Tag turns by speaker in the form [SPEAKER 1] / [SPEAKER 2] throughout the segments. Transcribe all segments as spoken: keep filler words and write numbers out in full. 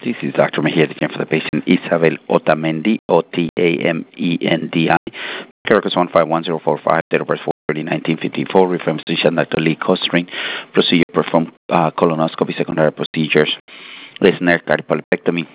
[SPEAKER 1] This is Doctor Mejia, the care for the patient Isabel Otamendi, O T A M E N D I. Caracas one five one zero four five, date of birth four thirty nineteen fifty-four, reference physician Doctor Lee Costring, procedure perform uh, colonoscopy, secondary procedures, listener cardiopulpectomy.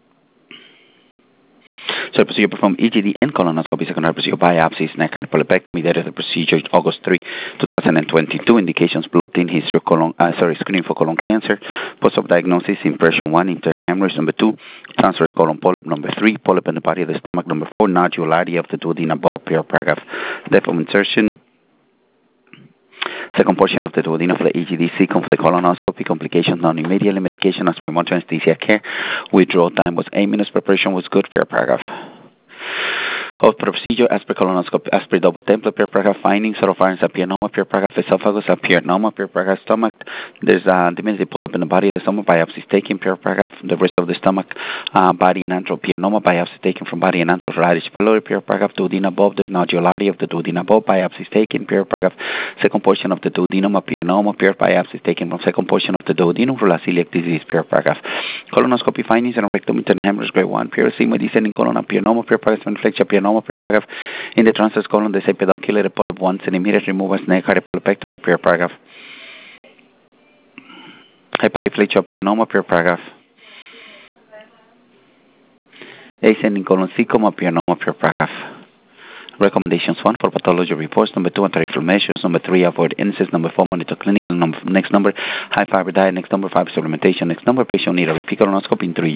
[SPEAKER 1] So procedure perform E G D and colonoscopy, secondary procedure biopsies, neck cardiopulpectomy. Date of the procedure August third, twenty twenty-two. Indications blood in history, colon, uh, sorry, screening for colon cancer. Post-op diagnosis, impression one, internal hemorrhage. Number two, transverse colon polyp. Number three, polyp in the body of the stomach. Number four, nodularity of the duodenum above paragraph. Depth of insertion. Second portion of the duodenum for the E G D, second for the colonoscopy. Complications non-immediate. Medication as per monitoring anesthesia care. Withdrawal time was eight minutes. Preparation was good. Per paragraph. Of procedure as per colonoscopy, as per double template, per paragraph. Findings, oropharynx, apianoma, per paragraph. Esophagus, apianoma, per paragraph. Stomach, there's a diminutive polyp in the body of the stomach. Biopsies taken, per paragraph. The rest of the stomach, uh, body and antral, pianoma, biopsy taken from body and antral, radish pylori, per paragraph. Duodenum above, the nodularity of the duodenum above, biopsies taken, per paragraph. Second portion of the duodenum, pianoma, per biopsies taken from second portion of the duodenum, celiac disease, per paragraph. Colonoscopy findings and rectum internal hemorrhage, grade one, periosema, descending colon, pianoma, per paragraph, inflection, pianoma, per paragraph. In the transverse colon, the sepidoculated polyp one centimeter, removal, snake, cardiopulpectomy, per paragraph. Hyperinflation, pianoma, per paragraph. Ascending colon, cecoma, pianoma, per paragraph. Recommendations: one, for pathology reports. Number two, anti-reflux measures. Number three, avoid incest. Number four, monitor clinic. Number, next number, high fiber diet. Next number, five, supplementation. Next number, patient need a repeat colonoscopy in three